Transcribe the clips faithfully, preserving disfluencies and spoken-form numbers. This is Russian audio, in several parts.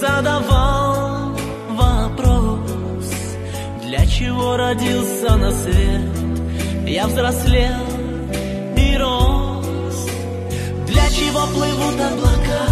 задавал вопрос, для чего родился на свет. Я взрослел и рос. Для чего плывут облака,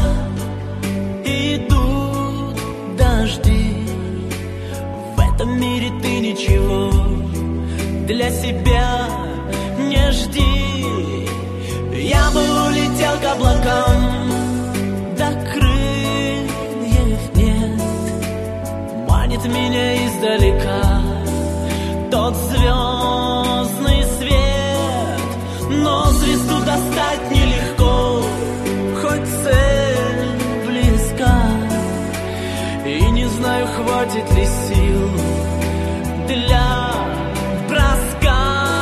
идут дожди. В этом мире ты ничего для себя не жди. Я бы улетел к облакам, да крыльев нет. Манит меня издалека тот звездный свет. Но звезду достать нелегко, хоть цель близка. И не знаю, хватит ли сил для броска.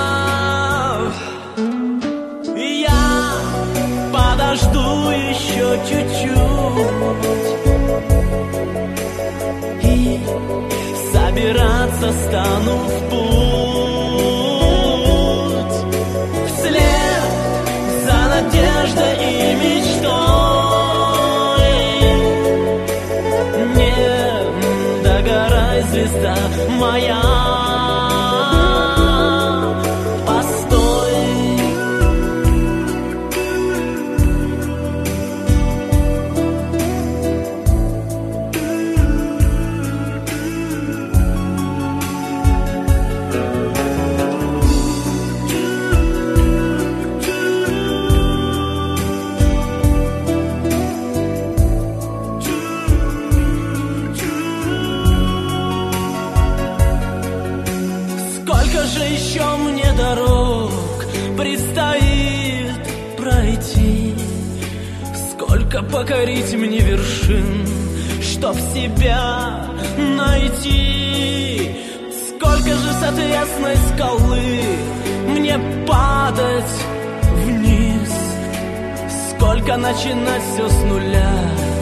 Я подожду еще чуть-чуть и собираться стану в путь, вслед за надеждой и мечтой. Не догорай, звезда моя, покорить мне вершин, чтоб себя найти. Сколько же с отвесной скалы мне падать вниз, сколько начинать все с нуля.